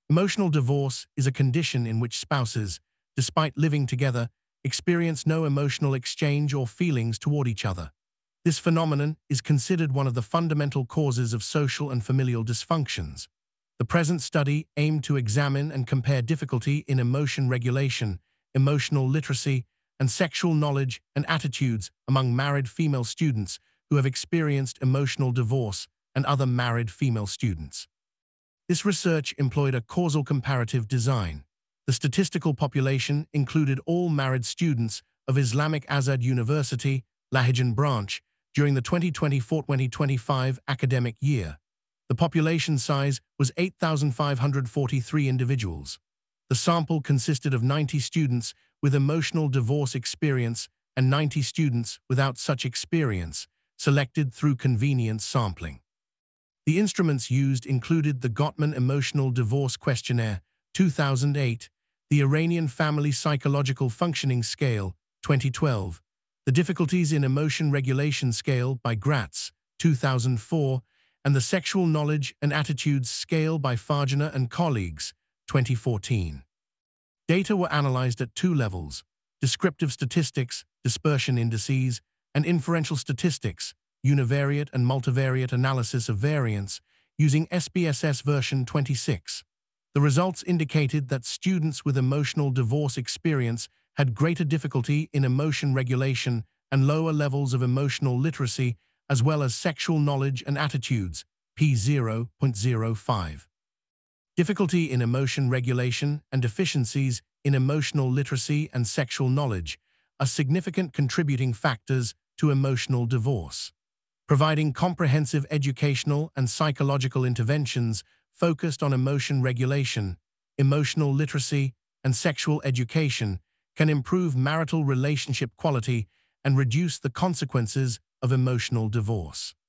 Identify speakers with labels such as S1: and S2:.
S1: Emotional divorce is a condition in which spouses, despite living together, experience no emotional exchange or feelings toward each other. This phenomenon is considered one of the fundamental causes of social and familial dysfunctions. The present study aimed to examine and compare difficulty in emotion regulation, emotional literacy, and sexual knowledge and attitudes among married female students who have experienced emotional divorce and other married female students. This research employed a causal comparative design. The statistical population included all married students of Islamic Azad University, Lahijan branch, during the 2024-2025 academic year. The population size was 8,543 individuals. The sample consisted of 90 students with emotional divorce experience and 90 students without such experience, selected through convenience sampling. The instruments used included the Gottman Emotional Divorce Questionnaire, 2008, the Iranian Family Psychological Functioning Scale, 2012, the Difficulties in Emotion Regulation Scale by Gratz, 2004, and the Sexual Knowledge and Attitudes Scale by Farjana and colleagues, 2014. Data were analyzed at two levels: descriptive statistics, dispersion indices, and inferential statistics, univariate and multivariate analysis of variance, using SPSS version 26. The results indicated that students with emotional divorce experience had greater difficulty in emotion regulation and lower levels of emotional literacy, as well as sexual knowledge and attitudes, P0.05. Difficulty in emotion regulation and deficiencies in emotional literacy and sexual knowledge are significant contributing factors to emotional divorce. Providing comprehensive educational and psychological interventions focused on emotion regulation, emotional literacy, and sexual education can improve marital relationship quality and reduce the consequences of emotional divorce.